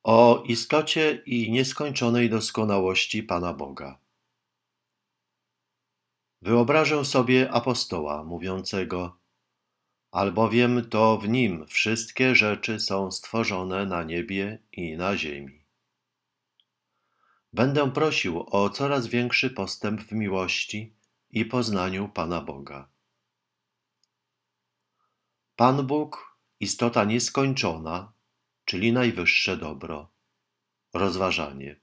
O istocie i nieskończonej doskonałości Pana Boga. Wyobrażę sobie apostoła mówiącego: albowiem to w nim wszystkie rzeczy są stworzone na niebie i na ziemi. Będę prosił o coraz większy postęp w miłości i poznaniu Pana Boga. Pan Bóg, istota nieskończona, czyli najwyższe dobro. Rozważanie.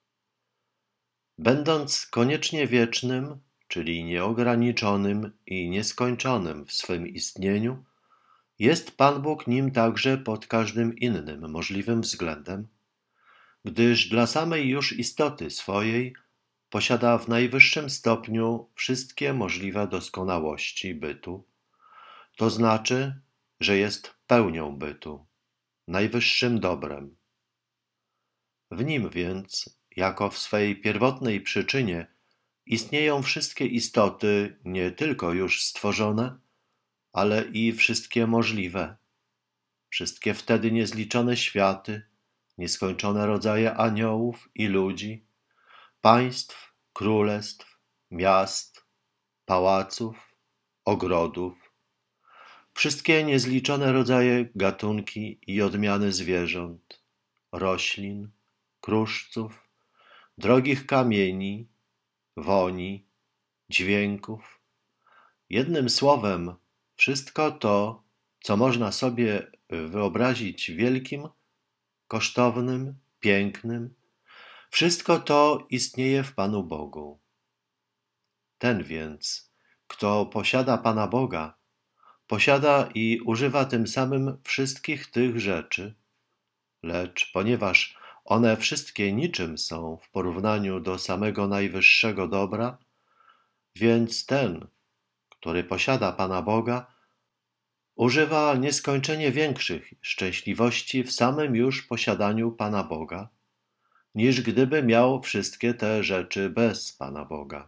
Będąc koniecznie wiecznym, czyli nieograniczonym i nieskończonym w swym istnieniu, jest Pan Bóg nim także pod każdym innym możliwym względem, gdyż dla samej już istoty swojej posiada w najwyższym stopniu wszystkie możliwe doskonałości bytu, to znaczy, że jest pełnią bytu, najwyższym dobrem. W nim więc, jako w swej pierwotnej przyczynie, istnieją wszystkie istoty nie tylko już stworzone, ale i wszystkie możliwe, wszystkie wtedy niezliczone światy, nieskończone rodzaje aniołów i ludzi, państw, królestw, miast, pałaców, ogrodów, wszystkie niezliczone rodzaje gatunki i odmiany zwierząt, roślin, kruszców, drogich kamieni, woni, dźwięków. Jednym słowem, wszystko to, co można sobie wyobrazić wielkim, kosztownym, pięknym, wszystko to istnieje w Panu Bogu. Ten więc, kto posiada Pana Boga, posiada i używa tym samym wszystkich tych rzeczy, lecz ponieważ one wszystkie niczym są w porównaniu do samego najwyższego dobra, więc ten, który posiada Pana Boga, używa nieskończenie większych szczęśliwości w samym już posiadaniu Pana Boga, niż gdyby miał wszystkie te rzeczy bez Pana Boga.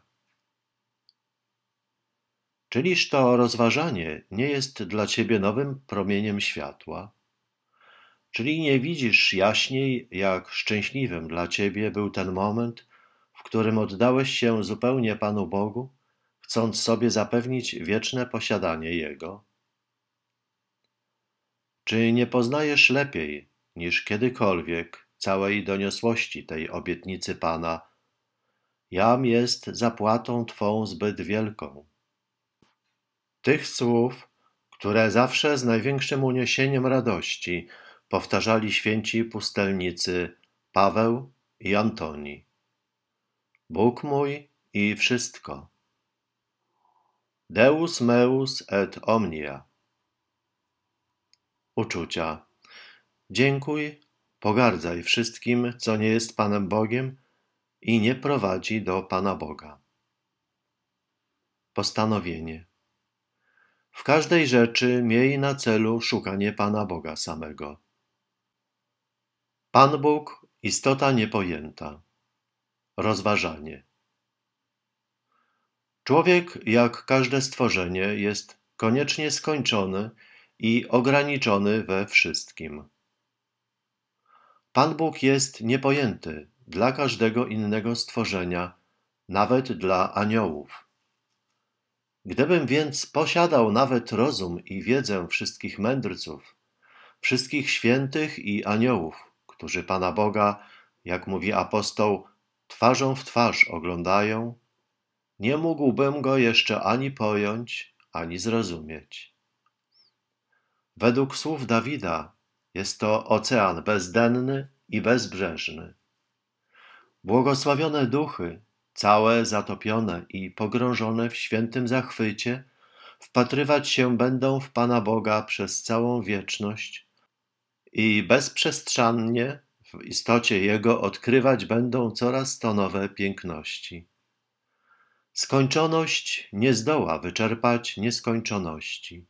Czyliż to rozważanie nie jest dla Ciebie nowym promieniem światła? Czyli nie widzisz jaśniej, jak szczęśliwym dla Ciebie był ten moment, w którym oddałeś się zupełnie Panu Bogu, chcąc sobie zapewnić wieczne posiadanie Jego? Czy nie poznajesz lepiej niż kiedykolwiek całej doniosłości tej obietnicy Pana: jam jest zapłatą Twą zbyt wielką? Tych słów, które zawsze z największym uniesieniem radości powtarzali święci pustelnicy Paweł i Antoni. Bóg mój i wszystko. Deus meus et omnia. Uczucia. Dziękuj, pogardzaj wszystkim, co nie jest Panem Bogiem i nie prowadzi do Pana Boga. Postanowienie. W każdej rzeczy miej na celu szukanie Pana Boga samego. Pan Bóg, istota niepojęta. Rozważanie. Człowiek, jak każde stworzenie, jest koniecznie skończony i ograniczony we wszystkim. Pan Bóg jest niepojęty dla każdego innego stworzenia, nawet dla aniołów. Gdybym więc posiadał nawet rozum i wiedzę wszystkich mędrców, wszystkich świętych i aniołów, którzy Pana Boga, jak mówi apostoł, twarzą w twarz oglądają, nie mógłbym Go jeszcze ani pojąć, ani zrozumieć. Według słów Dawida jest to ocean bezdenny i bezbrzeżny. Błogosławione duchy, całe zatopione i pogrążone w świętym zachwycie, wpatrywać się będą w Pana Boga przez całą wieczność i bezprzestrzannie w istocie Jego odkrywać będą coraz to nowe piękności. Skończoność nie zdoła wyczerpać nieskończoności.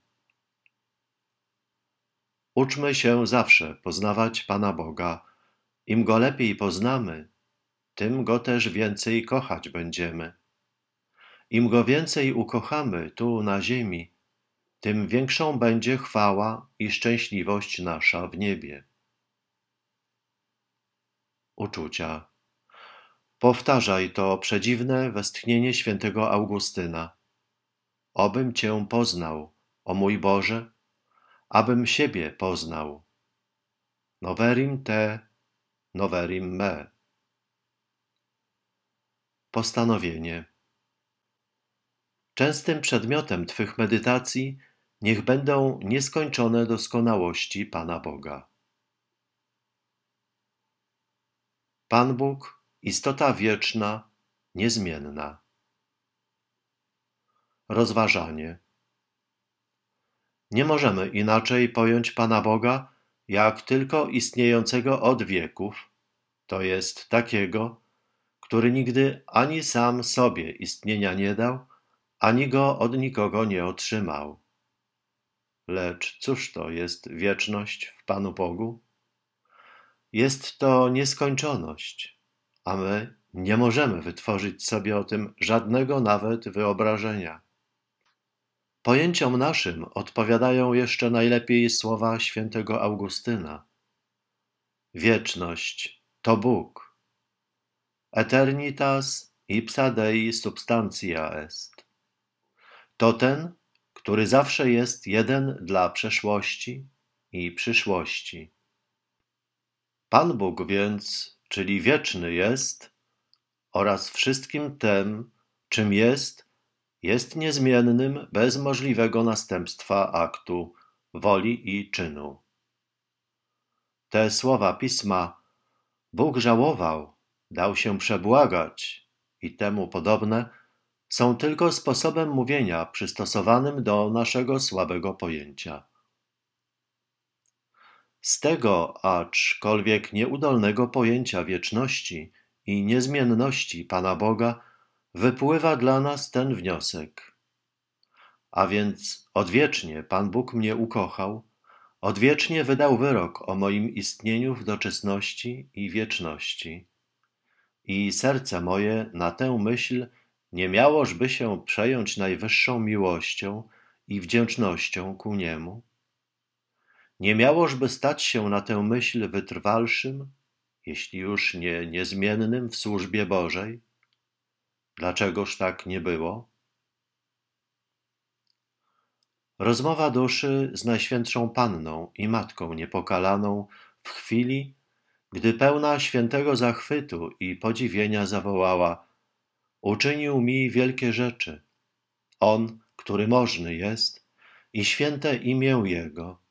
Uczmy się zawsze poznawać Pana Boga. Im Go lepiej poznamy, tym Go też więcej kochać będziemy. Im Go więcej ukochamy tu na ziemi, tym większą będzie chwała i szczęśliwość nasza w niebie. uczucia. Powtarzaj to przedziwne westchnienie świętego Augustyna. Obym Cię poznał, o mój Boże, abym siebie poznał. Noverim te, noverim me. Postanowienie. Częstym przedmiotem Twych medytacji niech będą nieskończone doskonałości Pana Boga. Pan Bóg, istota wieczna, niezmienna. Rozważanie. Nie możemy inaczej pojąć Pana Boga, jak tylko istniejącego od wieków, to jest takiego, który nigdy ani sam sobie istnienia nie dał, ani go od nikogo nie otrzymał. Lecz cóż to jest wieczność w Panu Bogu? Jest to nieskończoność, a my nie możemy wytworzyć sobie o tym żadnego nawet wyobrażenia. Pojęciom naszym odpowiadają jeszcze najlepiej słowa świętego Augustyna. Wieczność to Bóg. Eternitas ipsa Dei substantia est. To ten, który zawsze jest jeden dla przeszłości i przyszłości. Pan Bóg więc, czyli wieczny jest, oraz wszystkim tem, czym jest niezmiennym bez możliwego następstwa aktu, woli i czynu. Te słowa Pisma Bóg żałował, dał się przebłagać i temu podobne są tylko sposobem mówienia przystosowanym do naszego słabego pojęcia. Z tego, aczkolwiek nieudolnego pojęcia wieczności i niezmienności Pana Boga, wypływa dla nas ten wniosek. A więc odwiecznie Pan Bóg mnie ukochał, odwiecznie wydał wyrok o moim istnieniu w doczesności i wieczności. I serce moje na tę myśl nie miałożby się przejąć najwyższą miłością i wdzięcznością ku Niemu? Nie miałożby stać się na tę myśl wytrwalszym, jeśli już nie niezmiennym w służbie Bożej? Dlaczegoż tak nie było? Rozmowa duszy z Najświętszą Panną i Matką Niepokalaną w chwili, gdy pełna świętego zachwytu i podziwienia zawołała: uczynił mi wielkie rzeczy. On, który możny jest i święte imię Jego.